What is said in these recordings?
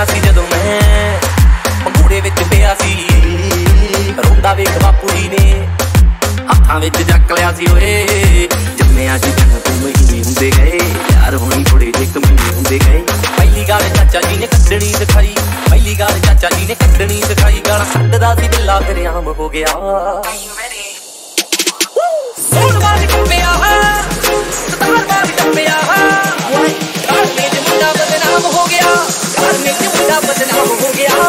जम्मिया सी जदों मैं पंगूड़े विच पिया सी रोंदा वेख बापू जी ने हत्थां विच जक लिया सी ओए जम्मिया सी जदों तू महीने हुंदे गए यार होनी थोड़े जे कमीने हुंदे गए पहली गाल चाचा जी ने कड्डणी सिखाई पहली गाल चाचा जी ने कड्डणी सिखाई गाल कड्डदा सी बिल्ला तेरे आम हो गया सोन वाली टप्पिया सतार वाली टप्पिया घर में जो मुंडा बदनाम हो गया घर में जो मुंडा बदनाम हो गया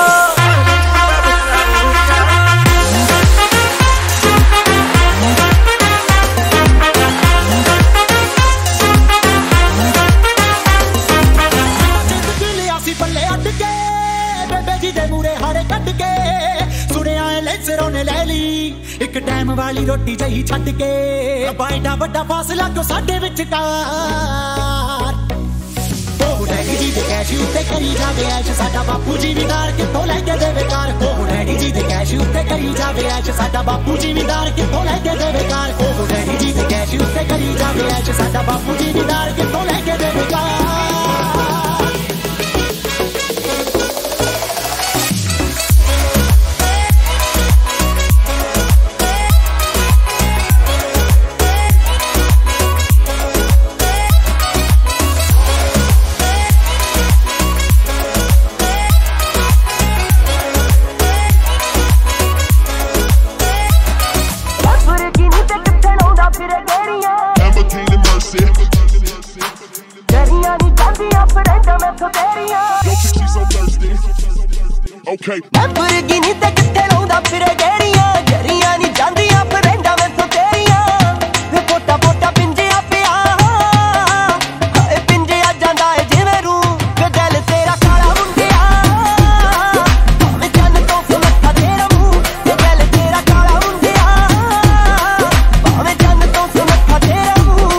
एक टाइम वाली रोटी जही छट के बाइडा बड़ा फासला क्यों साडे विचकार ओ डैडी जी दे कैश उत्ते करी जावे ऐश साडा बापू जी विदार कित्थों लैके देवे कार ओ डैडी जी दे कैश उत्ते करी जावे ऐश साडा बापू जी विदार कित्थों लैके देवे कार ओ डैडी जी दे कैश उत्ते करी जावे ऐश साडा बापू जी विदार कित्थों लैके देवे car Okay. Lamborghini te kitte launda fire geriyan geriyan ni jandiyan frenda me to teriyan ve pota pota pinjiya piya hae pinjiya janda hai jive ru ve dil tera kala mundiya me jann to sulatha tera muh ve dil tera kala mundiya me jann to sulatha tera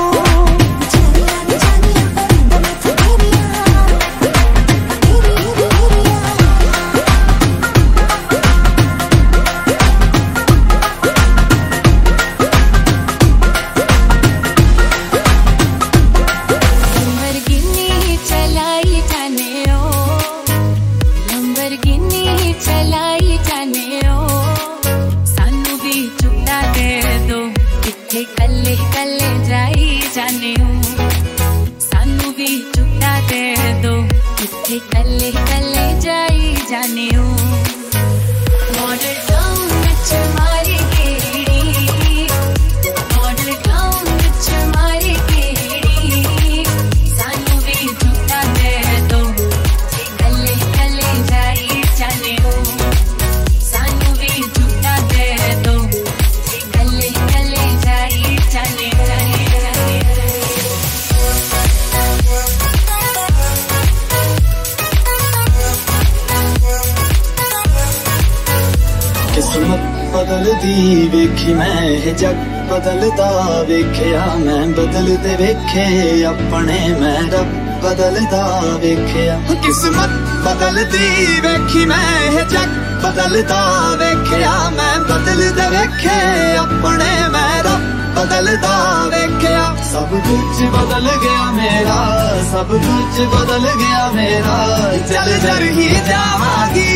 बदलदी वेखी मैं जग बदलदा वेख्या मैं बदलदे वेखे अपने मैं रब बदलदा वेख्या किस्मत बदलदी वेखी मैं जग बदलदा वेख्या मैं बदलदे वेखे अपने मैं रब बदलदा वेख्या सब कुछ बदल गया मेरा सब कुछ बदल गया मेरा चल जर ही जावांगी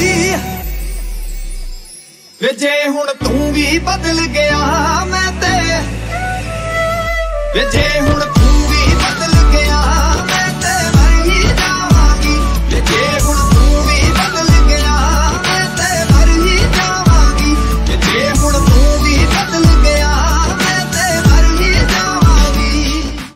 वे जे हुण तू भी बदल गया मैं ते वे जे हुण